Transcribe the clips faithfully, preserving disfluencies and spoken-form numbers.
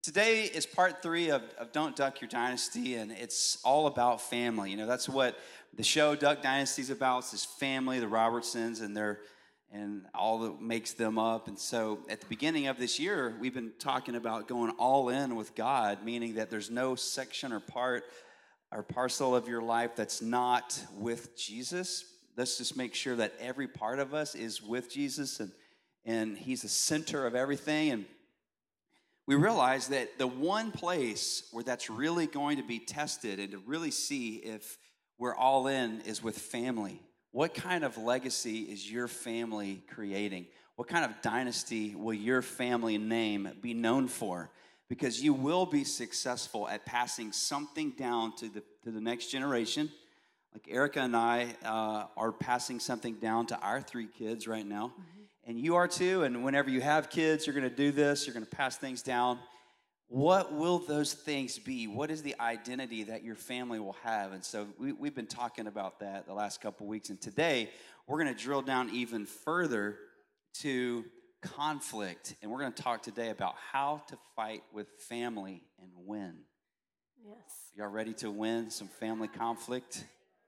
Today is part three of, of Don't Duck Your Dynasty, and it's all about family. You know, that's what the show Duck Dynasty is about. It's this family, the Robertsons, and their and all that makes them up. And so at the beginning of this year, we've been talking about going all in with God, meaning that there's no section or part or parcel of your life that's not with Jesus. Let's just make sure that every part of us is with Jesus, and, and he's the center of everything. And we realize that the one place where that's really going to be tested and to really see if we're all in is with family. What kind of legacy is your family creating? What kind of dynasty will your family name be known for? Because you will be successful at passing something down to the to the next generation. Like Erica and I uh, are passing something down to our three kids right now. Mm-hmm. And you are too, and whenever you have kids, you're going to do this, you're going to pass things down. What will those things be? What is the identity that your family will have? And so we, we've been talking about that the last couple weeks, and today we're going to drill down even further to conflict, and we're going to talk today about how to fight with family and win. Yes. Y'all ready to win some family conflict?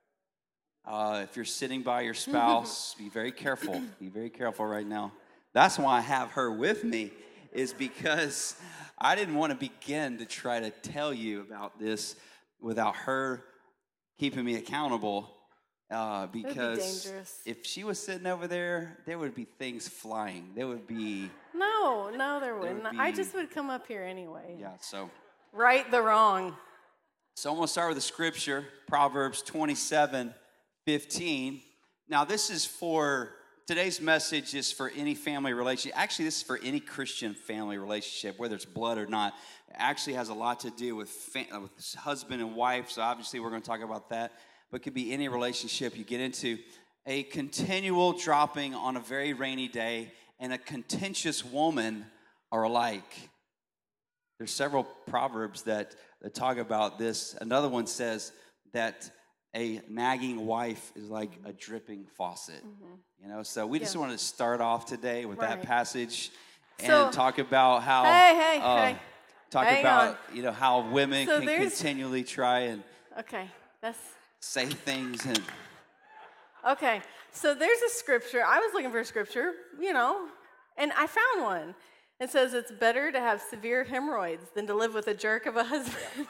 Uh, if you're sitting by your spouse, be very careful. Be very careful right now. That's why I have her with me, is because I didn't want to begin to try to tell you about this without her keeping me accountable. Uh, because be if she was sitting over there, there would be things flying. There would be... No, no, there wouldn't. There would be, I just would come up here anyway. Yeah, so... Right the wrong. So I'm going to start with the scripture, Proverbs twenty-seven fifteen. Now, this is for, today's message is for any family relationship. Actually, this is for any Christian family relationship, whether it's blood or not. It actually has a lot to do with, fam- with husband and wife, so obviously we're going to talk about that. But it could be any relationship you get into. A continual dropping on a very rainy day and a contentious woman are alike. There's several proverbs that, that talk about this. Another one says that a nagging wife is like a dripping faucet. Mm-hmm. You know, so we yeah. just wanted to start off today with right. that passage and so, talk about how hey, hey, uh, hey. talk Hang about on. you know how women so can continually try and okay, that's say things and okay. So there's a scripture. I was looking for a scripture, you know, and I found one. It says it's better to have severe hemorrhoids than to live with a jerk of a husband.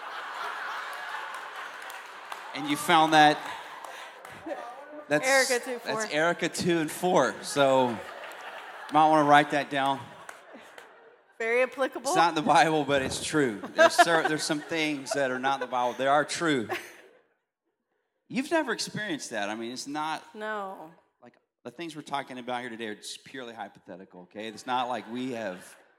And you found that that's Erica two four. That's Erica two and four. So you might want to write that down. Very applicable. It's not in the Bible, but it's true. There's there's some things that are not in the Bible. They are true. You've never experienced that. I mean, it's not no. Like the things we're talking about here today are just purely hypothetical. Okay, it's not like we have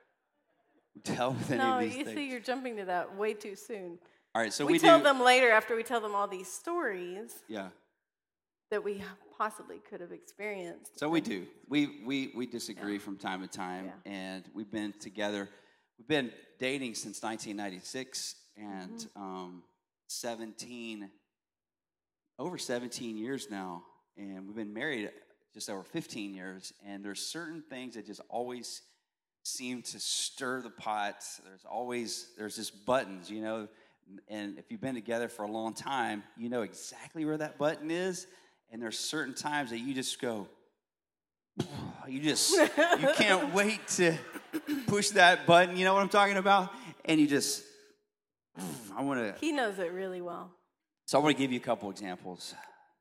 dealt with any no, of these you things. see, you're jumping to that way too soon. All right, so we, we tell do, them later after we tell them all these stories. Yeah. That we possibly could have experienced. So we do. We we we disagree yeah. from time to time, yeah. and we've been together. We've been dating since nineteen ninety-six, and mm-hmm. um, seventeen, over seventeen years now, and we've been married just over fifteen years. And there's certain things that just always seem to stir the pot. There's always there's just buttons, you know. And if you've been together for a long time, you know exactly where that button is. And there's certain times that you just go, you just, you can't wait to push that button. You know what I'm talking about? And you just, I want to. He knows it really well. So I want to give you a couple examples.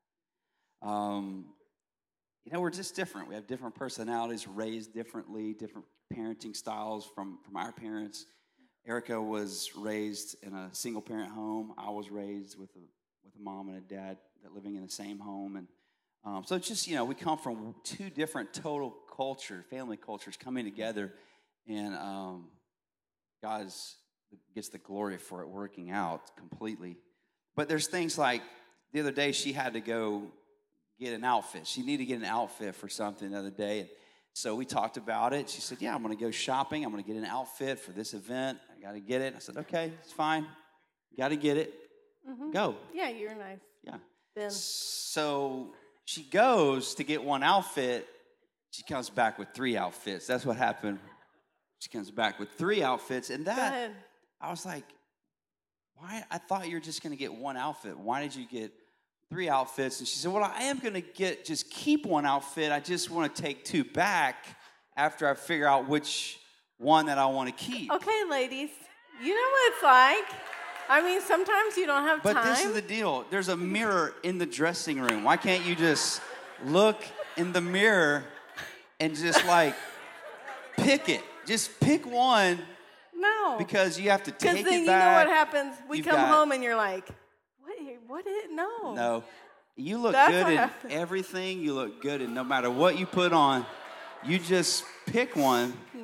Um, you know, we're just different. We have different personalities, raised differently, different parenting styles from, from our parents. Erica was raised in a single-parent home. I was raised with a with a mom and a dad that living in the same home, and um, so it's just you know we come from two different total culture, family cultures coming together, and um, God gets the glory for it working out completely. But there's things like the other day she had to go get an outfit. She needed to get an outfit for something the other day. And so we talked about it. She said, yeah, I'm going to go shopping. I'm going to get an outfit for this event. I got to get it. I said, okay, it's fine. Got to get it. Mm-hmm. Go. Yeah, you're nice. Yeah. Then. So she goes to get one outfit. She comes back with three outfits. That's what happened. She comes back with three outfits, and Go that ahead. I was like, why? I thought you were just going to get one outfit. Why did you get three outfits? And she said, well, I am going to get, just keep one outfit. I just want to take two back after I figure out which one that I want to keep. Okay, ladies, you know what it's like. I mean, sometimes you don't have But time. this is the deal. There's a mirror in the dressing room. Why can't you just look in the mirror and just like pick it? Just pick one. No. Because you have to take it back. Because then you know what happens. We You've come got- home and you're like, what? What is, no. No. You look That's good what in happens. everything. You look good in no matter what you put on. You just pick one. Hmm.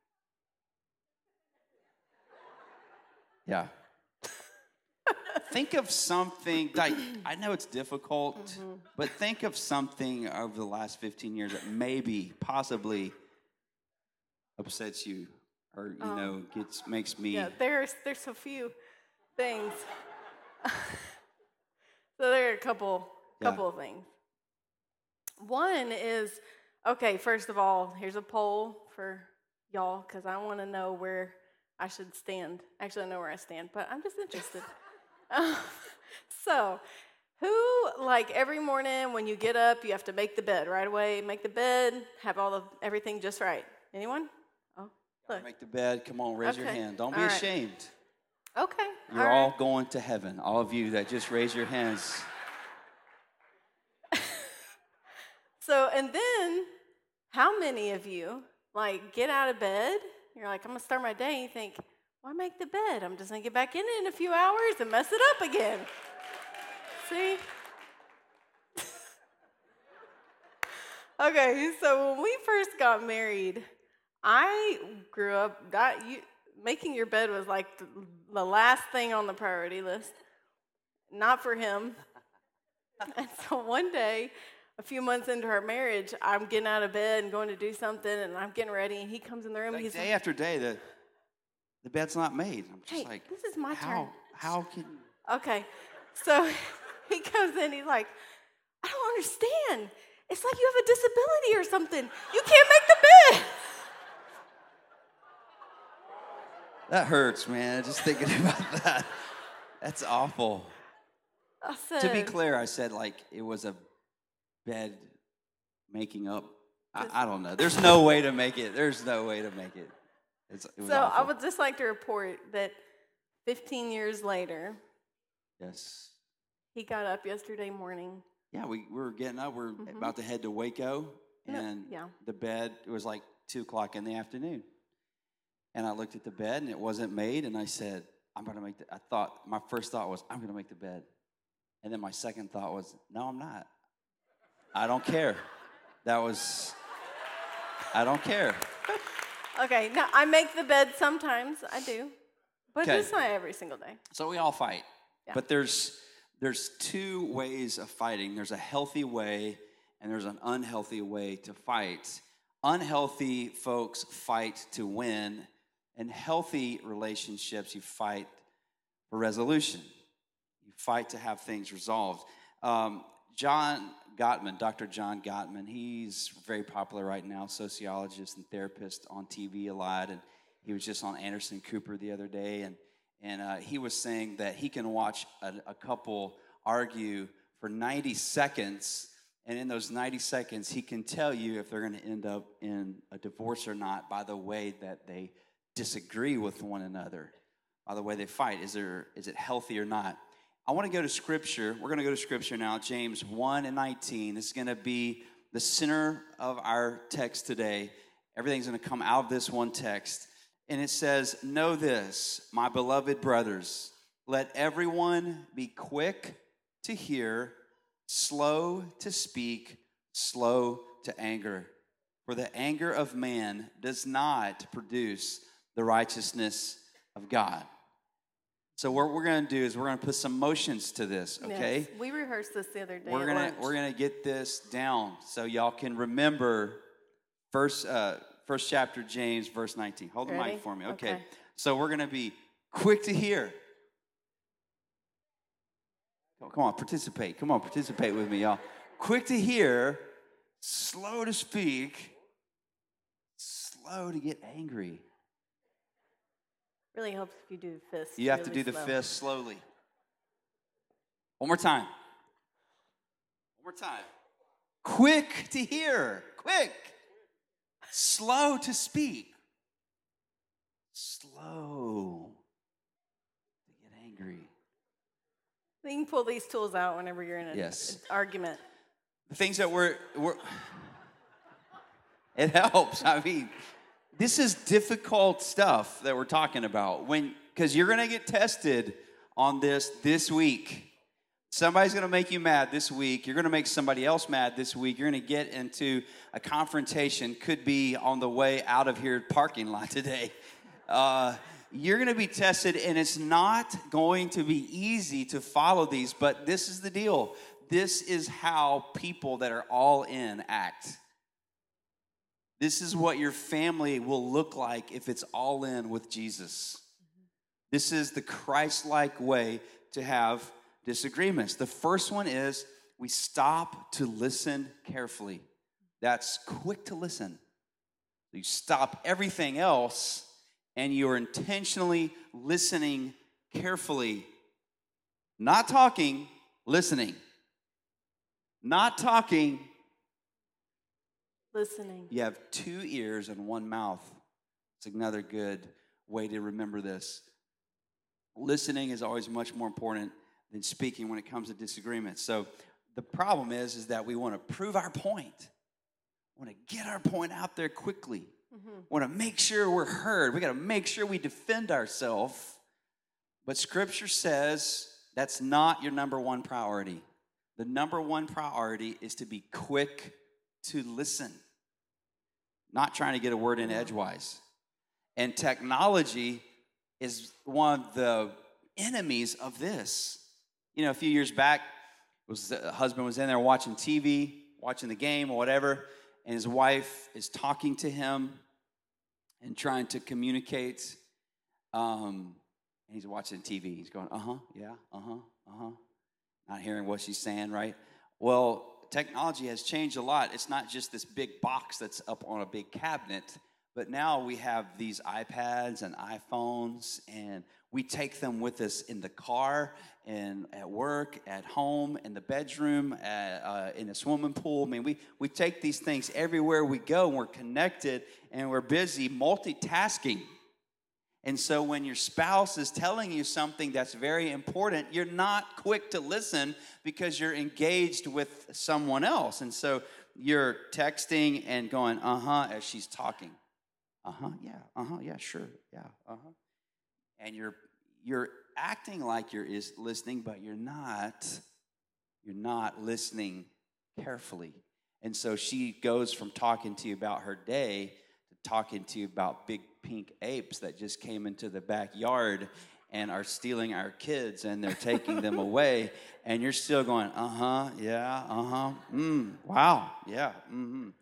Yeah. Think of something, like, I know it's difficult, Mm-hmm. but think of something over the last fifteen years that maybe, possibly upsets you or, you know, gets makes me. Yeah, there's, there's a few things. So there are a couple, Yeah. couple of things. One is, okay, first of all, here's a poll for y'all because I want to know where I should stand. Actually, I know where I stand, but I'm just interested. Um, so, who, like every morning when you get up, you have to make the bed right away, make the bed, have all of everything just right. Anyone? Oh, look. Make the bed. Come on, raise your Okay. hand. Don't be All right. ashamed. Okay. You're all all right. going to heaven. All of you that just raise your hands. So, and then, how many of you, like, get out of bed, you're like, I'm going to start my day, and you think, why make the bed? I'm just going to get back in it in a few hours and mess it up again. See? Okay, so when we first got married, I grew up, that, you, making your bed was like the, the last thing on the priority list. Not for him. And so one day, a few months into our marriage, I'm getting out of bed and going to do something, and I'm getting ready, and he comes in the room, Like and he's day like, after day, the the bed's not made. I'm just hey, like, this is my how, turn. how can? Okay, so he comes in, he's like, I don't understand. It's like you have a disability or something. You can't make the bed. That hurts, man. Just thinking about that. That's awful. I said, To be clear, I said like it was a bed making up. I, I don't know. There's no way to make it. There's no way to make it. It's, it was so I awful. would just like to report that fifteen years later, Yes. he got up yesterday morning. Yeah, we, we were getting up. We are Mhm. about to head to Waco, No, and yeah. the bed, it was like two o'clock in the afternoon. And I looked at the bed, and it wasn't made, and I said, I'm going to make the, I thought, my first thought was, I'm going to make the bed. And then my second thought was, no, I'm not. I don't care. That was, I don't care. Okay, now I make the bed sometimes. I do. But Okay. it's not every single day. So we all fight. Yeah. But there's there's two ways of fighting. There's a healthy way and there's an unhealthy way to fight. Unhealthy folks fight to win, and healthy relationships, you fight for resolution. You fight to have things resolved. Um, John Gottman, Doctor John Gottman, he's very popular right now, sociologist and therapist on T V a lot, and he was just on Anderson Cooper the other day, and and uh, he was saying that he can watch a, a couple argue for ninety seconds, and in those ninety seconds, he can tell you if they're going to end up in a divorce or not by the way that they disagree with one another, by the way they fight. Is there is it healthy or not? I want to go to Scripture. We're going to go to Scripture now, James one and nineteen. This is going to be the center of our text today. Everything's going to come out of this one text. And it says, know this, my beloved brothers, let everyone be quick to hear, slow to speak, slow to anger. For the anger of man does not produce the righteousness of God. So what we're going to do is we're going to put some motions to this, okay? Yes, we rehearsed this the other day. We're at gonna lunch. we're gonna get this down so y'all can remember first uh, first chapter James verse nineteen. Hold the Ready? mic for me, okay. Okay. So we're gonna be quick to hear. Oh, come on, participate. Come on, participate with me, y'all. Quick to hear, slow to speak, slow to get angry. Really helps if you do the fist. You have really to do the slow. fist slowly. One more time. One more time. Quick to hear. Quick. Slow to speak. Slow to get angry. You can pull these tools out whenever you're in an Yes. argument. The things that we're, we're it helps. I mean, this is difficult stuff that we're talking about when because you're going to get tested on this this week. Somebody's going to make you mad this week. You're going to make somebody else mad this week. You're going to get into a confrontation. Could be on the way out of here parking lot today. Uh, you're going to be tested, and it's not going to be easy to follow these, but this is the deal. This is how people that are all in act. This is what your family will look like if it's all in with Jesus. This is the Christ-like way to have disagreements. The first one is we stop to listen carefully. That's quick to listen. You stop everything else and you're intentionally listening carefully. Not talking, listening. Not talking. Listening. You have two ears and one mouth. It's another good way to remember this. Listening is always much more important than speaking when it comes to disagreements. So the problem is, is that we want to prove our point. We want to get our point out there quickly. Mm-hmm. We want to make sure we're heard. We got to make sure we defend ourselves. But Scripture says that's not your number one priority. The number one priority is to be quick to listen, not trying to get a word in edgewise. And technology is one of the enemies of this. You know, a few years back, was the husband was in there watching T V, watching the game or whatever, and his wife is talking to him and trying to communicate. Um, and he's watching T V. He's going, uh-huh, yeah, uh-huh, uh-huh. Not hearing what she's saying, right? Well, technology has changed a lot. It's not just this big box that's up on a big cabinet, but now we have these iPads and iPhones, and we take them with us in the car and at work, at home, in the bedroom, at, uh, in a swimming pool. I mean, we, we take these things everywhere we go, and we're connected, and we're busy multitasking. And so when your spouse is telling you something that's very important, you're not quick to listen because you're engaged with someone else. And so you're texting and going, uh-huh, as she's talking. Uh-huh, yeah, uh-huh, yeah, sure, yeah, uh-huh. And you're you're acting like you're is listening, but you're not. You're not listening carefully. And so she goes from talking to you about her day to talking to you about big pink apes that just came into the backyard and are stealing our kids, and they're taking them away, and you're still going, uh-huh, yeah, uh-huh, mm, wow, yeah, mm-hmm. You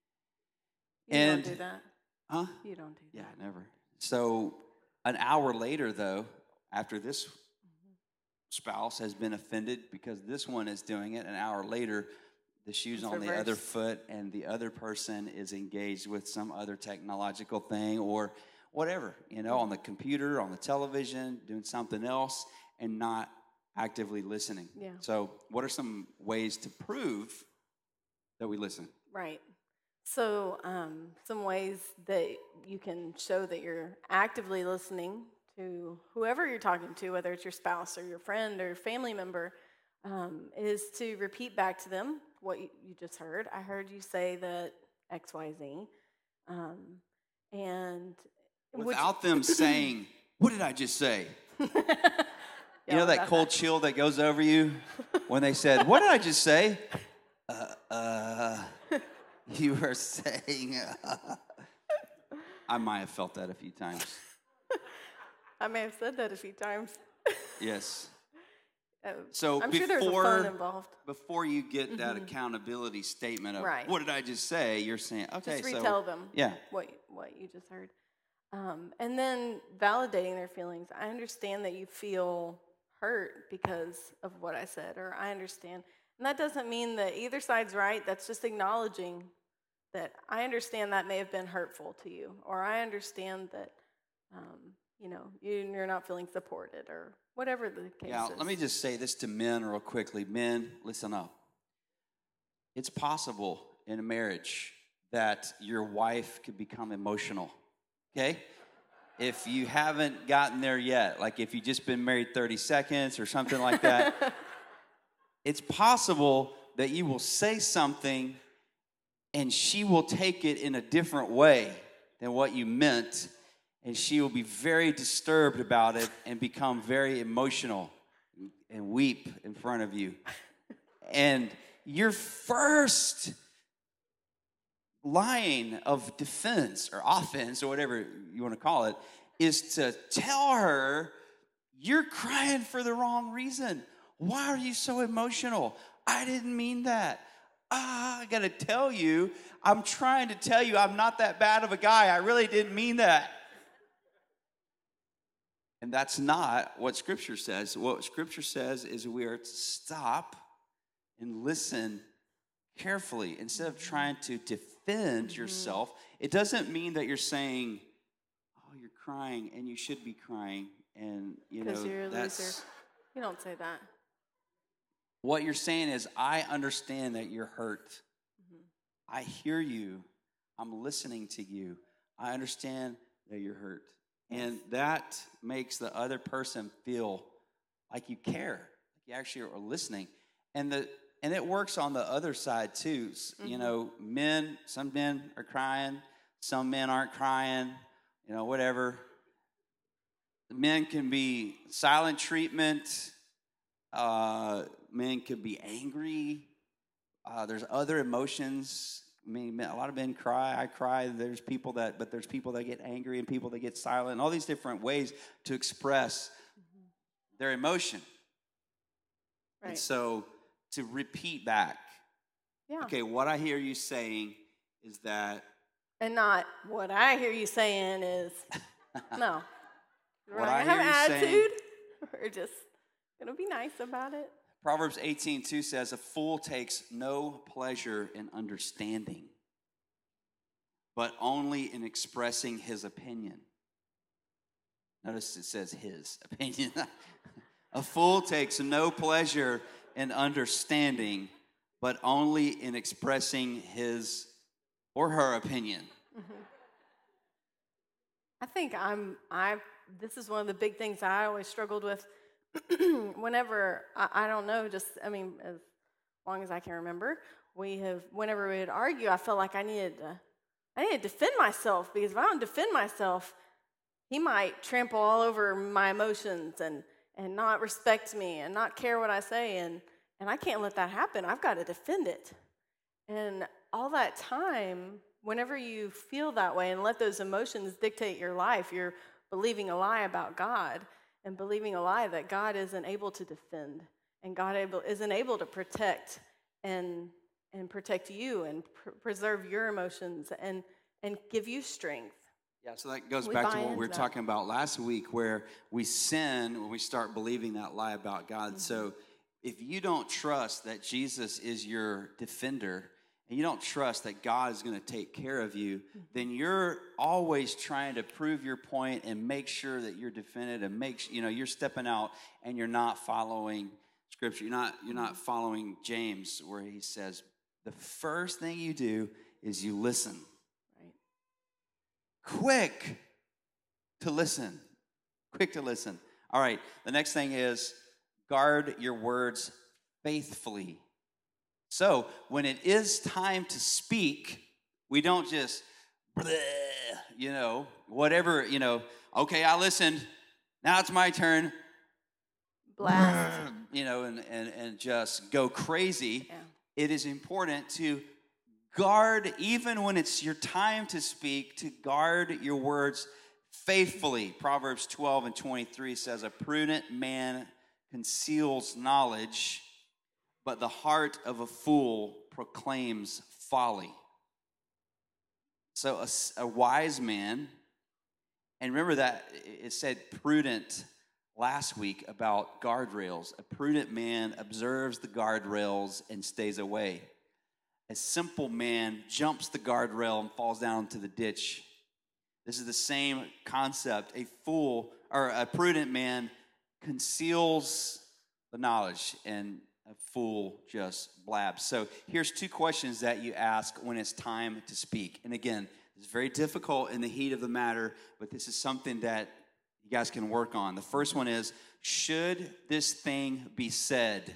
And, don't do that. huh? You don't do that. Yeah, never. So an hour later, though, after this spouse has been offended because this one is doing it, an hour later, the shoe's It's on the other reversed. foot and the other person is engaged with some other technological thing or whatever, you know, on the computer, on the television, doing something else and not actively listening. Yeah. So what are some ways to prove that we listen? Right. So, um, some ways that you can show that you're actively listening to whoever you're talking to, whether it's your spouse or your friend or family member, um, is to repeat back to them what you, you just heard. I heard you say that X Y Z. Um, and which- Without them saying, what did I just say? You Yeah, know that about cold chill that goes over you when they said, what did I just say? Uh, uh, you were saying, uh. I might have felt that a few times. I may have said that a few times. Yes. Uh, So I'm sure there's a before, phone involved. before you get that accountability statement of, Right. what did I just say? You're saying, okay, Just so. retell them Yeah. what what you just heard. Um, and then validating their feelings. I understand that you feel hurt because of what I said, or I understand. And that doesn't mean that either side's right. That's just acknowledging that I understand that may have been hurtful to you, or I understand that um, you know, you, you're not feeling supported or whatever the case Yeah, is. let me just say this to men real quickly. Men, listen up. It's possible in a marriage that your wife could become emotional, okay? If you haven't gotten there yet, like if you've just been married thirty seconds or something like that, it's possible that you will say something and she will take it in a different way than what you meant, and she will be very disturbed about it and become very emotional and weep in front of you. And your first line of defense or offense or whatever you want to call it is to tell her, you're crying for the wrong reason. Why are you so emotional? I didn't mean that. Ah, I got to tell you, I'm trying to tell you I'm not that bad of a guy. I really didn't mean that. And that's not what Scripture says. What Scripture says is we are to stop and listen carefully instead of trying to defend mm-hmm. yourself. It doesn't mean that you're saying, oh, you're crying and you should be crying. And, you know, you're a that's... loser. You don't say that. What you're saying is, I understand that you're hurt. Mm-hmm. I hear you. I'm listening to you. I understand that you're hurt. Yes. And that makes the other person feel like you care. Like you actually are listening. And the and it works on the other side too. Mm-hmm. You know, men, some men are crying. Some men aren't crying. You know, whatever. Men can be silent treatment. Uh, men can be angry. Uh, there's other emotions. I mean, a lot of men cry. I cry. There's people that, but there's people that get angry and people that get silent. And all these different ways to express mm-hmm. their emotion. Right. And so to repeat back. Yeah. Okay, what I hear you saying is that. And not what I hear you saying is, no. We're what not I gonna hear have you attitude. saying. We're just going to be nice about it. Proverbs eighteen two says, a fool takes no pleasure in understanding, but only in expressing his opinion. Notice it says his opinion. A fool takes no pleasure in understanding, but only in expressing his or her opinion. Mm-hmm. I think I'm, I, this is one of the big things I always struggled with. Whenever, I, I don't know, just, I mean, as long as I can remember, we have, whenever we would argue, I felt like I needed to, I needed to defend myself, because if I don't defend myself, he might trample all over my emotions and, and not respect me and not care what I say, and, and I can't let that happen. I've got to defend it. And all that time, whenever you feel that way and let those emotions dictate your life, you're believing a lie about God. And believing a lie that God isn't able to defend and God able, isn't able to protect and and protect you and pr- preserve your emotions and and give you strength. Yeah, so that goes we back to what we were that. talking about last week, where we sin when we start believing that lie about God. Mm-hmm. So if you don't trust that Jesus is your defender, and you don't trust that God is going to take care of you, mm-hmm. then you're always trying to prove your point and make sure that you're defended and make you know you're stepping out and you're not following Scripture. You're not you're not following James, where he says the first thing you do is you listen. Right. Quick to listen. Quick to listen. All right. The next thing is guard your words faithfully. So when it is time to speak, we don't just, bleh, you know, whatever, you know, okay, I listened. Now it's my turn. Blast. You know, and, and, and just go crazy. Yeah. It is important to guard, even when it's your time to speak, to guard your words faithfully. Proverbs twelve and twenty-three says, a prudent man conceals knowledge, but the heart of a fool proclaims folly. So a, a wise man, and remember that it said prudent last week about guardrails. A prudent man observes the guardrails and stays away. A simple man jumps the guardrail and falls down into the ditch. This is the same concept. A fool or a prudent man conceals the knowledge, and a fool just blabs. So here's two questions that you ask when it's time to speak. And again, it's very difficult in the heat of the matter, but this is something that you guys can work on. The first one is, should this thing be said?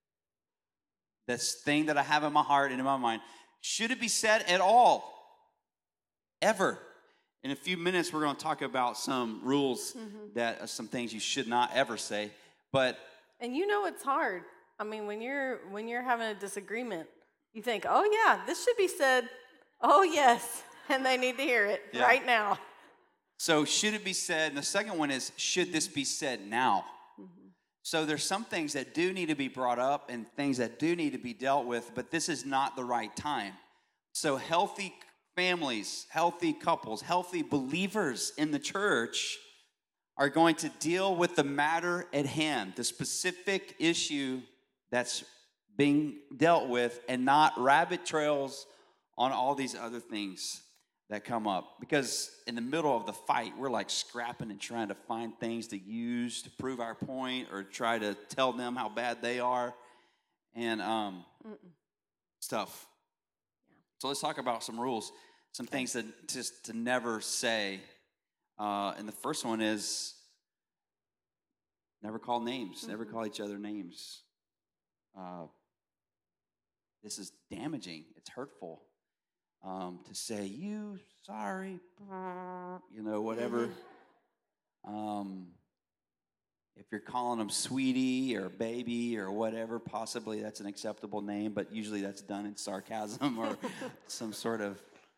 This thing that I have in my heart and in my mind, should it be said at all? Ever? In a few minutes, we're going to talk about some rules mm-hmm. that are some things you should not ever say. But and you know it's hard. I mean, when you're when you're having a disagreement, you think, "Oh yeah, this should be said." Oh yes, and they need to hear it yeah. right now. So, should it be said? And the second one is, should this be said now? Mm-hmm. So, there's some things that do need to be brought up and things that do need to be dealt with, but this is not the right time. So, healthy families, healthy couples, healthy believers in the church are going to deal with the matter at hand, the specific issue that's being dealt with, and not rabbit trails on all these other things that come up. Because in the middle of the fight, we're like scrapping and trying to find things to use to prove our point or try to tell them how bad they are and um, stuff. Yeah. So let's talk about some rules, some okay. things that just to never say. Uh, and the first one is never call names, mm-hmm. never call each other names. Uh, this is damaging. It's hurtful. Um, to say, you, sorry, you know, whatever. Mm-hmm. Um, if you're calling them sweetie or baby or whatever, possibly that's an acceptable name, but usually that's done in sarcasm or some sort of.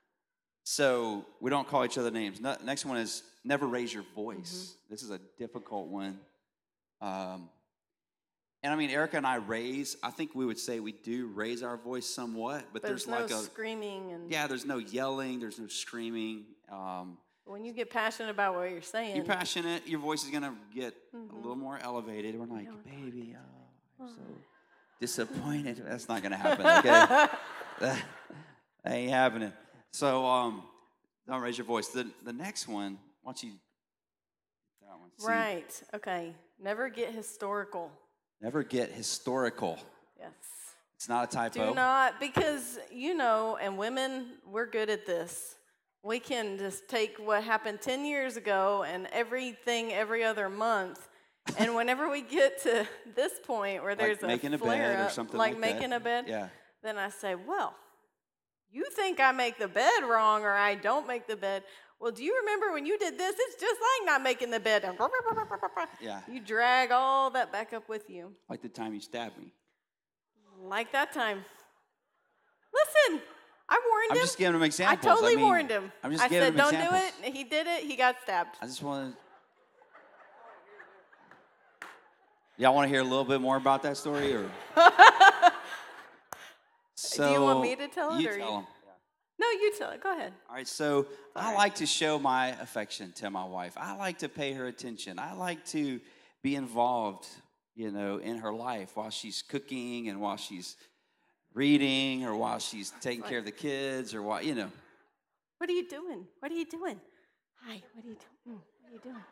So we don't call each other names. No, next one is never raise your voice. Mm-hmm. This is a difficult one. Um, and I mean, Erica and I raise, I think we would say we do raise our voice somewhat, but, but there's, there's like no a screaming and yeah, there's no yelling, there's no screaming. Um, when you get passionate about what you're saying, you're passionate, your voice is gonna get mm-hmm. a little more elevated. We're like, baby, oh, I'm so disappointed. That's not gonna happen. Okay, that, that ain't happening. So um, don't raise your voice. The the next one, why don't you? That one. See? Right. Okay. Never get historical. Never get historical. Yes. It's not a typo. Do not, because, you know, and women, we're good at this. We can just take what happened ten years ago and everything every other month. And whenever we get to this point where there's like a making flare a bed up, or something like, like making that. a bed, yeah. then I say, well, you think I make the bed wrong or I don't make the bed. Well, do you remember when you did this? It's just like not making the bed. Yeah. You drag all that back up with you. Like the time you stabbed me. Like that time. Listen, I warned I'm him. I'm just giving him examples. I totally I mean, warned him. I'm just I giving said, him don't examples. do it. He did it. He got stabbed. I just want to. Y'all want to hear a little bit more about that story, or? So do you want me to tell it, you or tell you? him. No, you tell it. Go ahead. All right, so I right. like to show my affection to my wife. I like to pay her attention. I like to be involved, you know, in her life while she's cooking and while she's reading or while she's taking care of the kids or while, you know. What are you doing? What are you doing? Hi, what are you doing? What are you doing?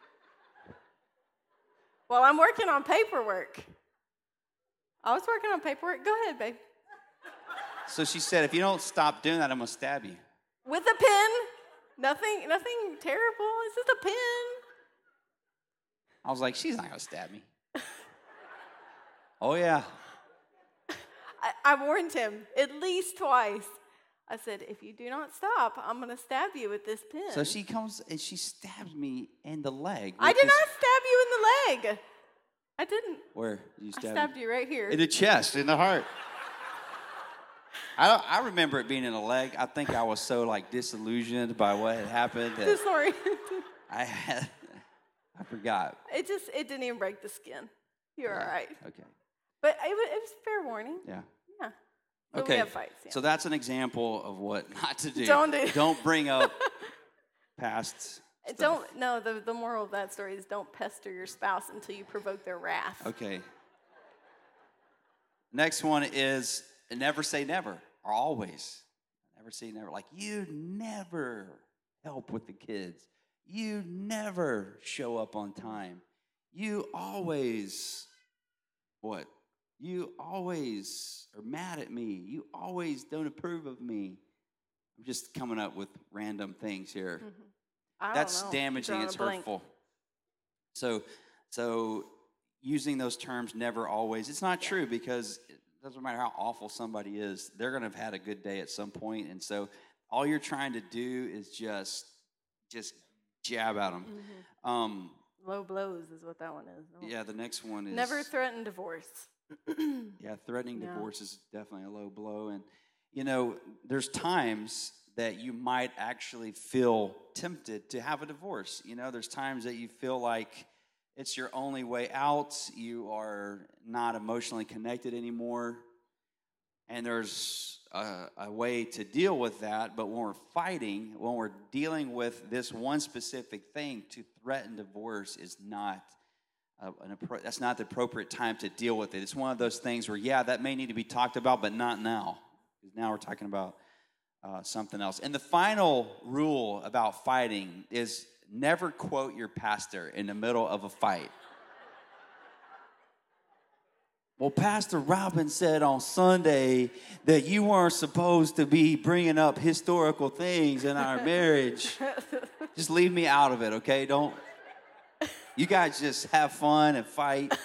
Well, I'm working on paperwork. I was working on paperwork. Go ahead, babe. So she said, if you don't stop doing that, I'm going to stab you. With a pen? Nothing nothing terrible. It's just a pen. I was like, she's not going to stab me. Oh, yeah. I, I warned him at least twice. I said, if you do not stop, I'm going to stab you with this pen. So she comes and she stabs me in the leg. I did this... not stab you in the leg. I didn't. Where did you stab I stabbed me? you right here. In the chest, in the heart. I don't, I remember it being in the leg. I think I was so like disillusioned by what had happened that Sorry. I had, I forgot. It just it didn't even break the skin. You're yeah. all right. Okay. But it was, it was fair warning. Yeah. Yeah. But okay. We have fights. Yeah. So that's an example of what not to do. Don't do. Don't bring up past stuff. Don't. No. The the moral of that story is don't pester your spouse until you provoke their wrath. Okay. Next one is never say never or always. Never say never. Like, you never help with the kids. You never show up on time. You always, what? You always are mad at me. You always don't approve of me. I'm just coming up with random things here. Mm-hmm. I That's don't know. damaging. Drawing It's a blank. hurtful. So, so using those terms, never, always, it's not true, because it doesn't matter how awful somebody is. They're going to have had a good day at some point. And so all you're trying to do is just, just jab at them. Mm-hmm. Um, Low blows is what that one is. No. yeah, the next one is... Never threaten divorce. Yeah, threatening Yeah. divorce is definitely a low blow. And, you know, there's times that you might actually feel tempted to have a divorce. You know, there's times that you feel like it's your only way out. You are not emotionally connected anymore. And there's a, a way to deal with that. But when we're fighting, when we're dealing with this one specific thing, to threaten divorce is not uh, an appro- that's not the appropriate time to deal with it. It's one of those things where, yeah, that may need to be talked about, but not now. Because now we're talking about uh, something else. And the final rule about fighting is never quote your pastor in the middle of a fight. Well, Pastor Robin said on Sunday that you weren't supposed to be bringing up historical things in our marriage. Just leave me out of it, okay? Don't. You guys just have fun and fight.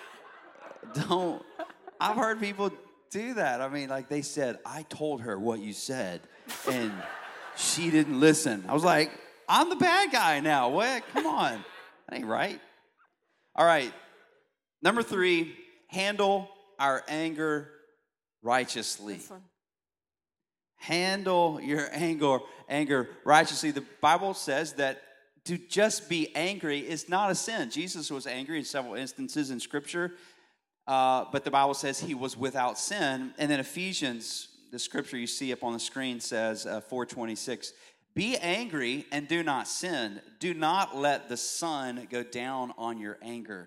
Don't. I've heard people do that. I mean, like they said, I told her what you said, and she didn't listen. I was like, I'm the bad guy now. What? Come on. That ain't right. All right. Number three, handle our anger righteously. This one. Handle your anger, anger righteously. The Bible says that to just be angry is not a sin. Jesus was angry in several instances in Scripture. Uh, but the Bible says he was without sin. And then Ephesians, the scripture you see up on the screen, says uh, four twenty-six, be angry and do not sin. Do not let the sun go down on your anger.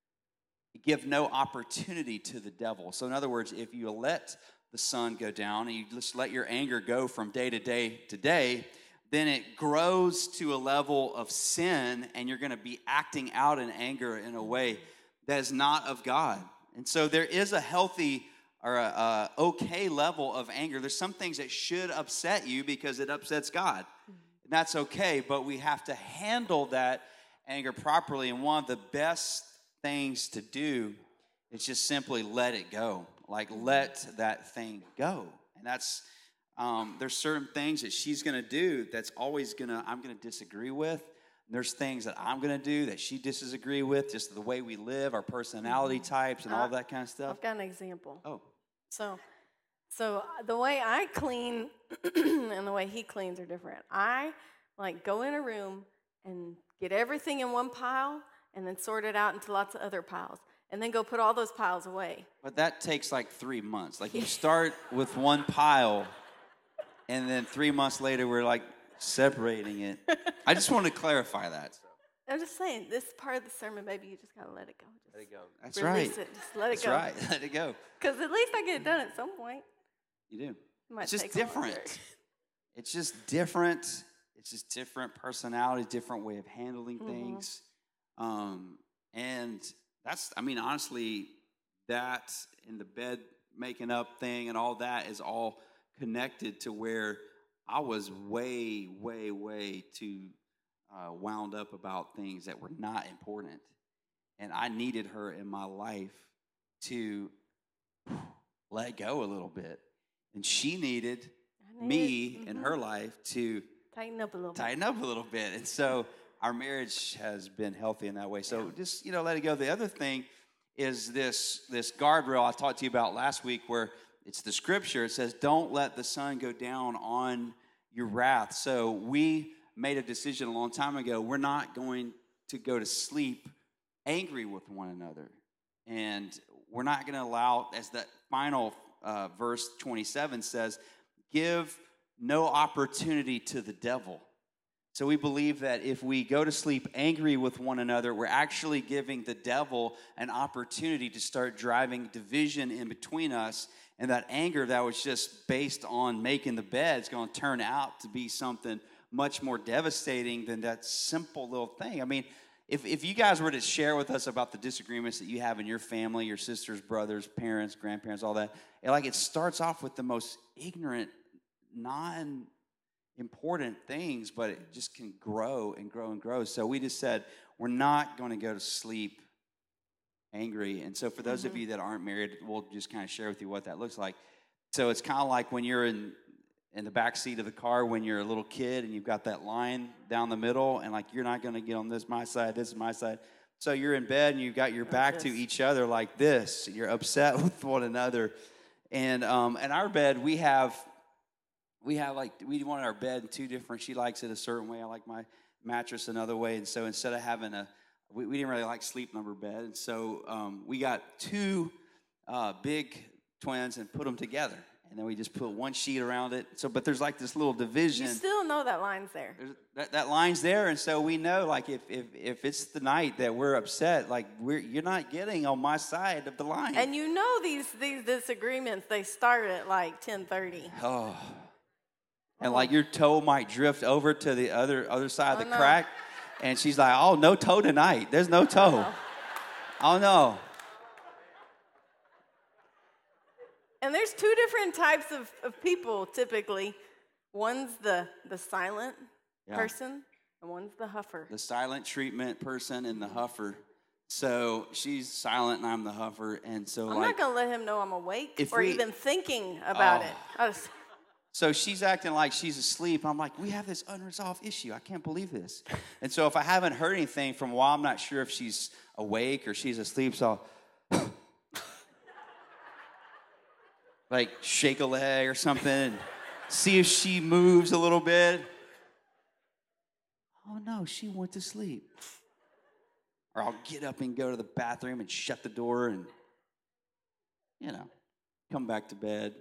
Give no opportunity to the devil. So in other words, if you let the sun go down and you just let your anger go from day to day to day, then it grows to a level of sin, and you're going to be acting out in anger in a way that is not of God. And so there is a healthy or a, a okay level of anger. There's some things that should upset you because it upsets God. And that's okay, but we have to handle that anger properly. And one of the best things to do is just simply let it go. Like, let that thing go. And that's, um, there's certain things that she's going to do that's always going to, I'm going to disagree with. There's things that I'm going to do that she disagree with, just the way we live, our personality types, and all that kind of stuff. I've got an example. Oh. So, so the way I clean and the way he cleans are different. I, like, go in a room and get everything in one pile and then sort it out into lots of other piles, and then go put all those piles away. But that takes like three months. Like, you start with one pile, and then three months later, we're like, separating it. I just want to clarify that. I'm just saying, this part of the sermon, baby, you just gotta let it go. Just Let it go. That's release right. it. Just let it That's go. right. Let it go. Because at least I get it done at some point. You do. It might It's just take longer. different. It's just different. It's just different personality, different way of handling Mhm. things. Um, and that's, I mean, honestly, that in the bed making up thing and all that is all connected to where I was way, way, way too uh, wound up about things that were not important. And I needed her in my life to let go a little bit. And she needed I me need- in mhm. her life to Tighten up a little bit. tighten up a little bit. And so our marriage has been healthy in that way. So just, you know, let it go. The other thing is this, this guardrail I talked to you about last week, where it's the scripture. It says, don't let the sun go down on your wrath. So we made a decision a long time ago. We're not going to go to sleep angry with one another. And we're not going to allow, as that final uh, verse twenty-seven says, give no opportunity to the devil. So we believe that if we go to sleep angry with one another, we're actually giving the devil an opportunity to start driving division in between us. And that anger that was just based on making the bed is going to turn out to be something much more devastating than that simple little thing. I mean, if, if you guys were to share with us about the disagreements that you have in your family, your sisters, brothers, parents, grandparents, all that, it, like it starts off with the most ignorant, non-important things, but it just can grow and grow and grow. So we just said, we're not going to go to sleep angry. And so for those mm-hmm. of you that aren't married, we'll just kind of share with you what that looks like. So it's kind of like when you're in in the back seat of the car when you're a little kid and you've got that line down the middle and like you're not going to get on this my side, this is my side. So you're in bed and you've got your back to each other like this. You're upset with one another. And um in our bed we have we have like we want our bed in two different. She likes it a certain way. I like my mattress another way. And so instead of having a we, we didn't really like sleep number bed. And so um we got two uh big twins and put them together. And then we just put one sheet around it. So, but there's like this little division. You still know that line's there. That, that line's there, and so we know, like, if, if if it's the night that we're upset, like, we're you're not getting on my side of the line. And you know these these disagreements, they start at like ten thirty. Oh. And, like, your toe might drift over to the other other side of oh, the no. crack. And she's like, oh, no toe tonight. There's no toe. Oh, no. And there's two different types of, of people, typically. One's the, the silent yeah. person, and one's the huffer. The silent treatment person and the huffer. So she's silent, and I'm the huffer. And so, I'm like, not going to let him know I'm awake or we, even thinking about oh. it. I just, So she's acting like she's asleep. I'm like, we have this unresolved issue. I can't believe this. And so if I haven't heard anything from a while, I'm not sure if she's awake or she's asleep. So I'll like shake a leg or something and see if she moves a little bit. Oh, no, she went to sleep. Or I'll get up and go to the bathroom and shut the door and, you know, come back to bed.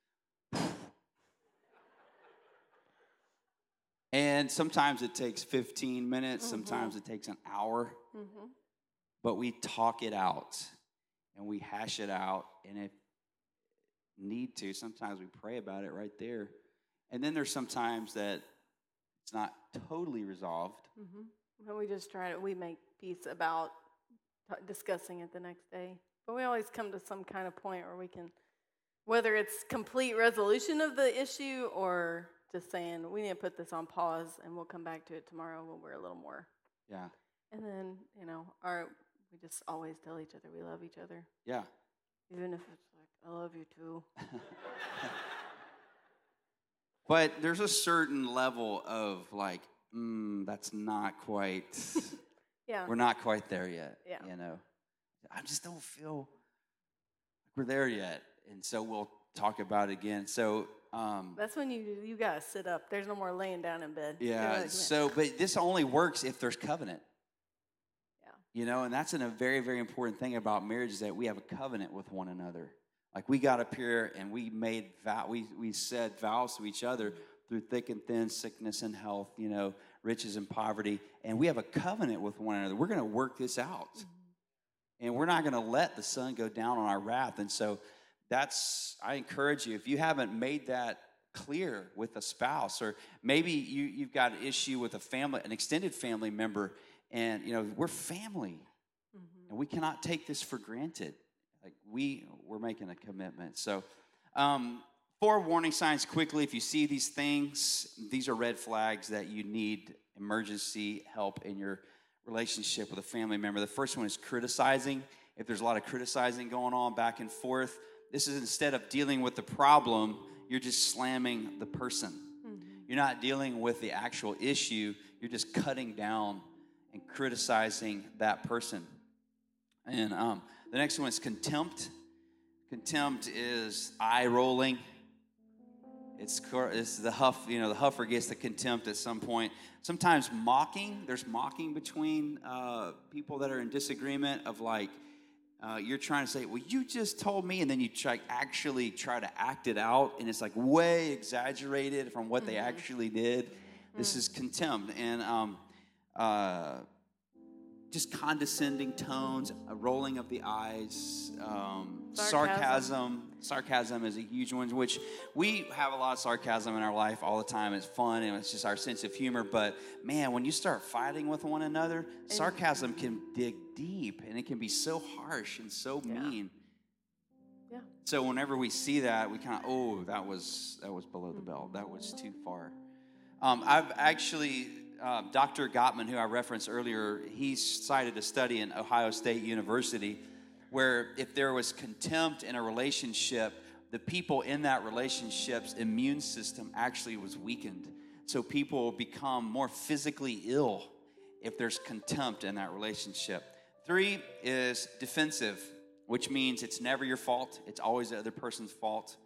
And sometimes it takes fifteen minutes. Mm-hmm. Sometimes it takes an hour. Mm-hmm. But we talk it out and we hash it out. And if need to, sometimes we pray about it right there. And then there's sometimes that it's not totally resolved. Mm-hmm. And we just try to, we make peace about t- discussing it the next day. But we always come to some kind of point where we can, whether it's complete resolution of the issue or just saying, we need to put this on pause and we'll come back to it tomorrow when we're a little more. Yeah. And then, you know, our, we just always tell each other we love each other. Yeah. Even if it's like, I love you too. But there's a certain level of like, mm, that's not quite, yeah. we're not quite there yet. Yeah. You know, I just don't feel like we're there yet. And so we'll talk about it again. So, um, that's when you you gotta sit up. There's no more laying down in bed. Yeah. So, but this only works if there's covenant. Yeah. You know, and that's a very, very important thing about marriage is that we have a covenant with one another. Like we got up here and we made vow, we we said vows to each other through thick and thin, sickness and health, you know, riches and poverty, and we have a covenant with one another. We're going to work this out, mm-hmm. and we're not going to let the sun go down on our wrath. And so, that's I encourage you if you haven't made that clear with a spouse, or maybe you you've got an issue with a family, an extended family member, and you know we're family, mm-hmm. and we cannot take this for granted. Like we, we're making a commitment. So, um, four warning signs quickly. If you see these things, these are red flags that you need emergency help in your relationship with a family member. The first one is criticizing. If there's a lot of criticizing going on back and forth, this is instead of dealing with the problem, you're just slamming the person. Mm-hmm. You're not dealing with the actual issue. You're just cutting down and criticizing that person. And, um, the next one is contempt. Contempt is eye rolling. It's, it's the huff, you know, the huffer gets the contempt at some point. Sometimes mocking. There's mocking between uh, people that are in disagreement of like, uh, you're trying to say, well, you just told me, and then you try actually try to act it out, and it's like way exaggerated from what mm-hmm. they actually did. Mm-hmm. This is contempt. And um, uh, just condescending tones, a rolling of the eyes, um, Sarcasm. sarcasm. Sarcasm is a huge one, which we have a lot of sarcasm in our life all the time. It's fun and it's just our sense of humor. But man, when you start fighting with one another, sarcasm can dig deep and it can be so harsh and so Yeah. mean. Yeah. So whenever we see that, we kind of, oh, that was that was below the belt. That was too far. Um, I've actually, uh, Doctor Gottman, who I referenced earlier, he cited a study in Ohio State University where if there was contempt in a relationship, the people in that relationship's immune system actually was weakened. So people become more physically ill if there's contempt in that relationship. Three is defensive, which means it's never your fault. It's always the other person's fault.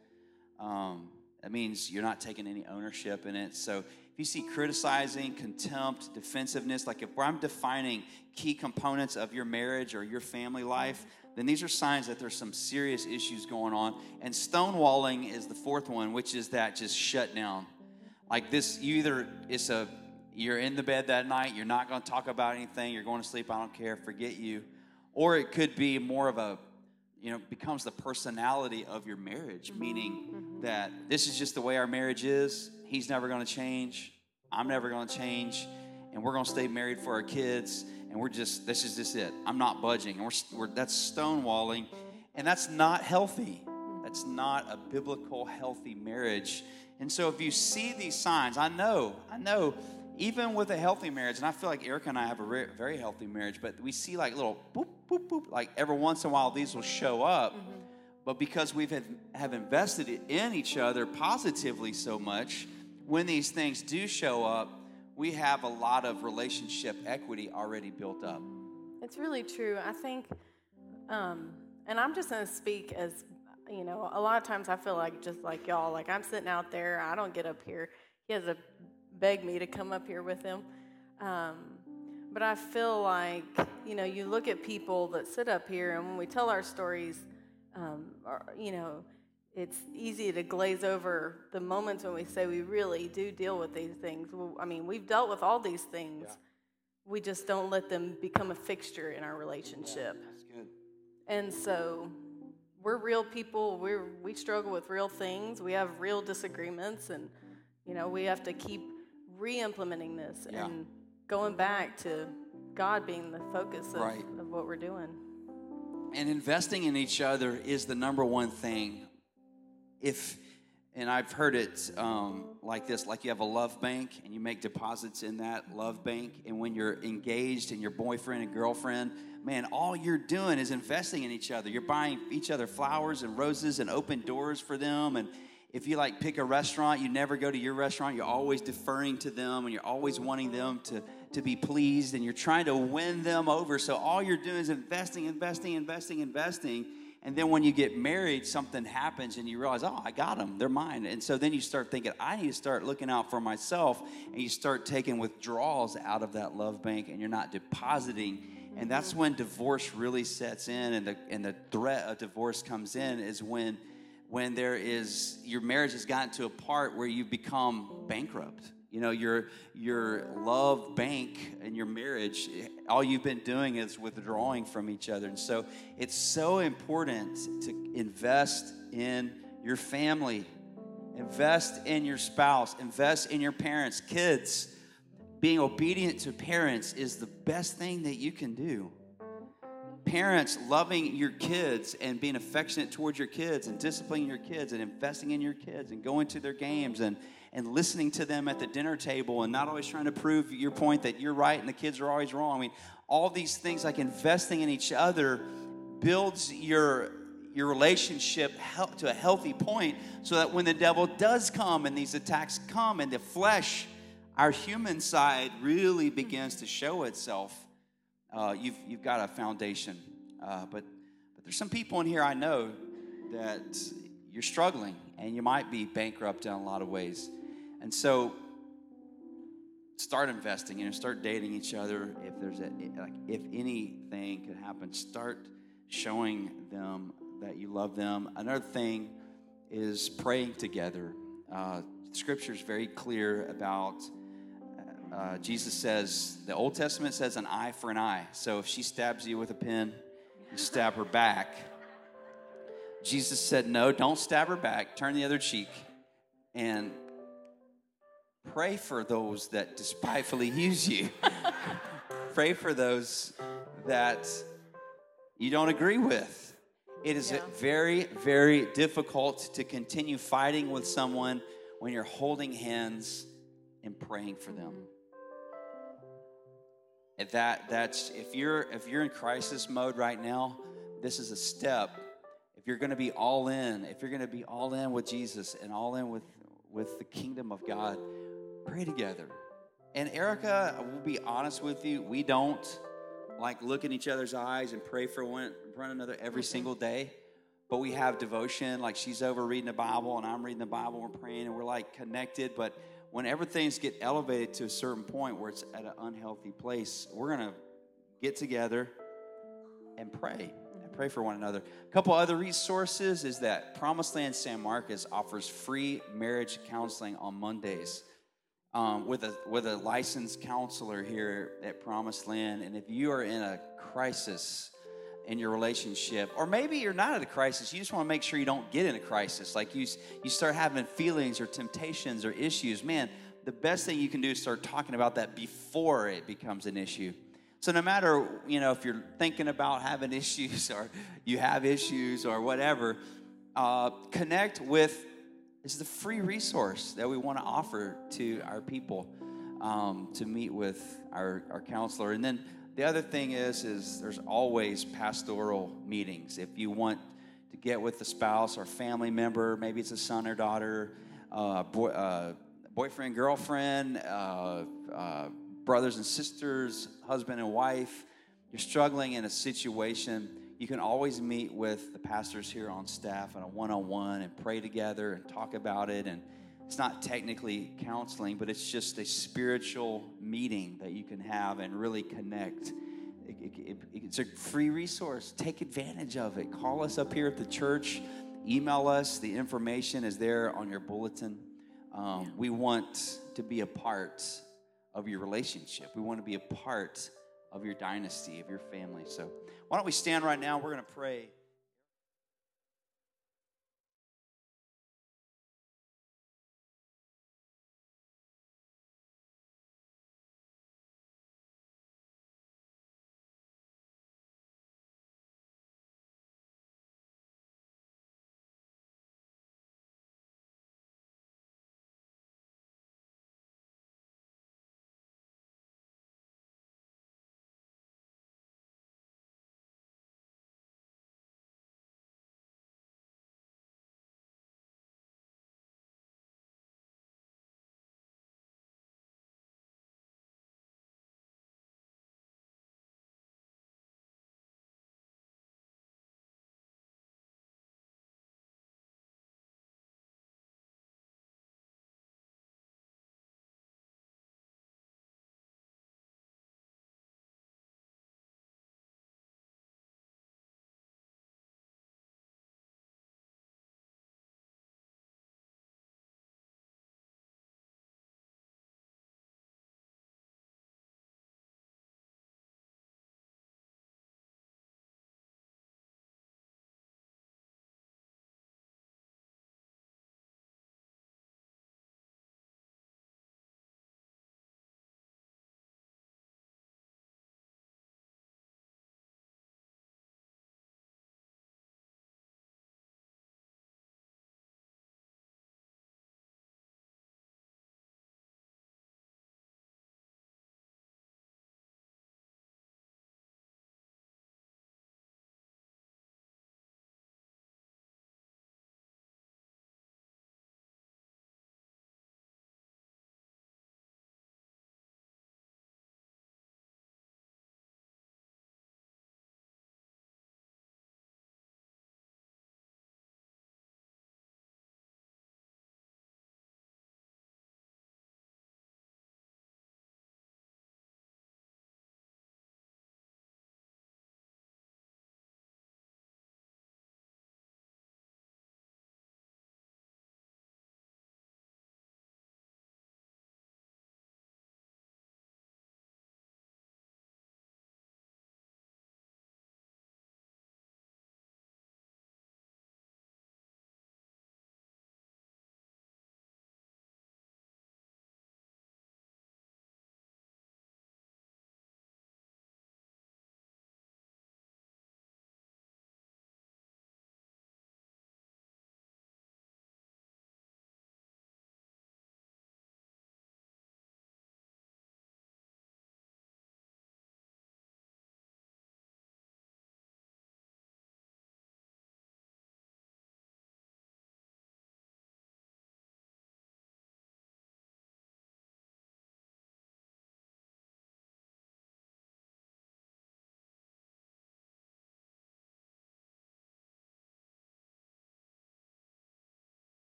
Um, that means you're not taking any ownership in it. So if you see criticizing, contempt, defensiveness, like if I'm defining key components of your marriage or your family life, then these are signs that there's some serious issues going on. And stonewalling is the fourth one, which is that just shut down. Like this, you either, it's a, you're in the bed that night, you're not going to talk about anything, you're going to sleep, I don't care, forget you. Or it could be more of a, you know, becomes the personality of your marriage, meaning mm-hmm. that this is just the way our marriage is. He's never going to change. I'm never going to change. And we're going to stay married for our kids. And we're just, this is just it. I'm not budging. And we're, we're that's stonewalling. And that's not healthy. That's not a biblical, healthy marriage. And so if you see these signs, I know, I know, even with a healthy marriage, and I feel like Erica and I have a re- very healthy marriage, but we see like little boop, boop, boop, like every once in a while these will show up. Mm-hmm. But because we've had, have invested in each other positively so much, when these things do show up, we have a lot of relationship equity already built up. It's really true. I think, um, and I'm just going to speak as, you know, a lot of times I feel like just like y'all, like I'm sitting out there, I don't get up here. He has to beg me to come up here with him. Um, but I feel like, you know, you look at people that sit up here, and when we tell our stories, um, or, you know, it's easy to glaze over the moments when we say we really do deal with these things. Well, I mean, we've dealt with all these things. Yeah. We just don't let them become a fixture in our relationship. Yeah, that's good. And so we're real people. We we struggle with real things. We have real disagreements, and, you know, we have to keep re-implementing this yeah. and going back to God being the focus of, right. of what we're doing. And investing in each other is the number one thing. If, and I've heard it um, like this, like you have a love bank and you make deposits in that love bank, and when you're engaged and your boyfriend and girlfriend, man, all you're doing is investing in each other. You're buying each other flowers and roses and open doors for them. And if you like pick a restaurant, you never go to your restaurant, you're always deferring to them and you're always wanting them to, to be pleased, and you're trying to win them over. So all you're doing is investing, investing, investing, investing. And then when you get married, something happens and you realize, oh, I got them, they're mine. And so then you start thinking, I need to start looking out for myself, and you start taking withdrawals out of that love bank, and you're not depositing. And that's when divorce really sets in, and the and the threat of divorce comes in is when when there is, your marriage has gotten to a part where you become bankrupt. You know, your your love bank and your marriage, all you've been doing is withdrawing from each other. And so it's so important to invest in your family, invest in your spouse, invest in your parents, kids. Being obedient to parents is the best thing that you can do. Parents loving your kids and being affectionate towards your kids and disciplining your kids and investing in your kids and going to their games and, and listening to them at the dinner table and not always trying to prove your point that you're right and the kids are always wrong. I mean, all these things, like investing in each other, builds your your relationship to a healthy point, so that when the devil does come and these attacks come and the flesh, our human side really begins to show itself, uh, you've you've got a foundation. Uh, but but there's some people in here I know that you're struggling and you might be bankrupt in a lot of ways. And so start investing, you know, start dating each other. If there's a, like, if anything could happen, start showing them that you love them. Another thing is praying together. Uh, Scripture is very clear about uh, Jesus says, the Old Testament says an eye for an eye. So if she stabs you with a pin, you stab her back. Jesus said, no, don't stab her back. Turn the other cheek and pray for those that despitefully use you. Pray for those that you don't agree with. It is Yeah. very, very difficult to continue fighting with someone when you're holding hands and praying for them. If that that's if you're if you're in crisis mode right now, this is a step. If you're going to be all in, if you're going to be all in with Jesus and all in with with the kingdom of God, pray together. And Erica, I will be honest with you, we don't like look in each other's eyes and pray for one, one another every single day. But we have devotion, like she's over reading the Bible and I'm reading the Bible, we're praying and we're like connected. But whenever things get elevated to a certain point where it's at an unhealthy place, we're going to get together and pray and pray for one another. A couple other resources is that Promised Land San Marcos offers free marriage counseling on Mondays um, with a with a licensed counselor here at Promised Land. And if you are in a crisis in your relationship, or maybe you're not at a crisis, you just want to make sure you don't get in a crisis, like you you start having feelings or temptations or issues, man, the best thing you can do is start talking about that before it becomes an issue. So no matter, you know, if you're thinking about having issues or you have issues or whatever, uh, connect with, this is a free resource that we want to offer to our people um, to meet with our, our counselor. And then the other thing is, is there's always pastoral meetings. If you want to get with a spouse or family member, maybe it's a son or daughter, uh, boy, uh, boyfriend, girlfriend, uh, uh, brothers and sisters, husband and wife, you're struggling in a situation, you can always meet with the pastors here on staff on a one-on-one and pray together and talk about it. And it's not technically counseling, but it's just a spiritual meeting that you can have and really connect. It, it, it, it's a free resource. Take advantage of it. Call us up here at the church. Email us. The information is there on your bulletin. Um, we want to be a part of your relationship. We want to be a part of your dynasty, of your family. So why don't we stand right now? We're going to pray.